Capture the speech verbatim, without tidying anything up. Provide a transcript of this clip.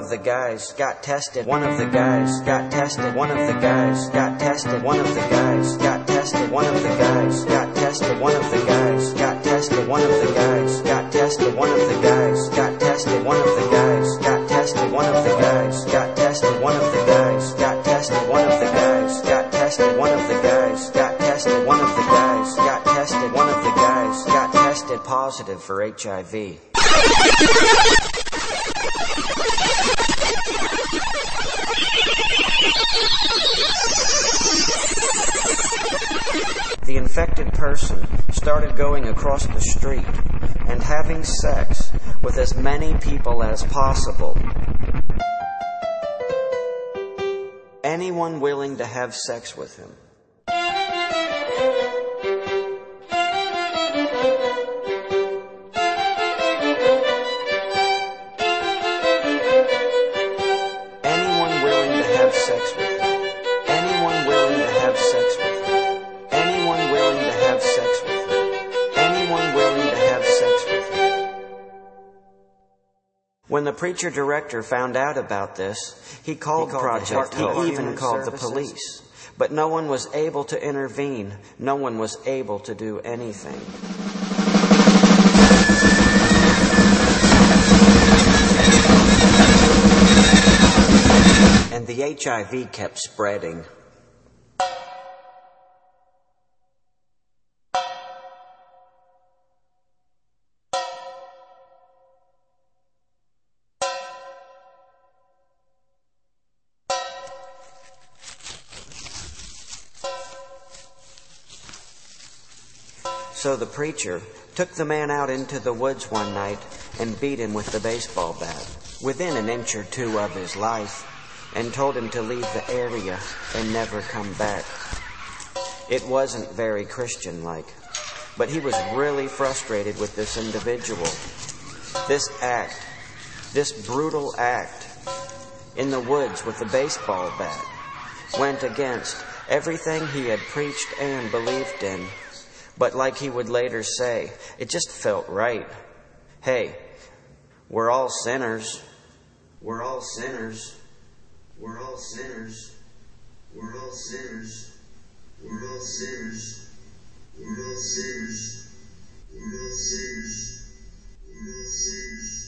of the guys got tested. One of the guys got tested. One of the guys got tested. One of the guys got tested. One of the guys got tested. One of the guys got tested. One of the guys got tested. One of the guys got tested. One of the guys got tested. One of the guys got tested. One of the guys got tested. One of the guys got tested. One of the guys got tested. One of the guys got tested. One of the guys got tested positive for H I V. The infected person started going across the street and having sex with as many people as possible. Anyone willing to have sex with him. Anyone willing to have sex with him. Anyone willing to have sex with him. Anyone willing to have sex with him. Anyone willing to have sex with him. When the preacher director found out about this, he called, he called Project Hope. He even called the police. But no one was able to intervene. No one was able to do anything. And the H I V kept spreading. So the preacher took the man out into the woods one night and beat him with the baseball bat, within an inch or two of his life, and told him to leave the area and never come back. It wasn't very Christian-like, but he was really frustrated with this individual. This act, this brutal act, in the woods with the baseball bat, went against everything he had preached and believed in. But like he would later say, it just felt right. Hey, we're all sinners. We're all sinners. We're all sinners. We're all sinners. We're all sinners. We're all sinners. We're all sinners. We're all sinners.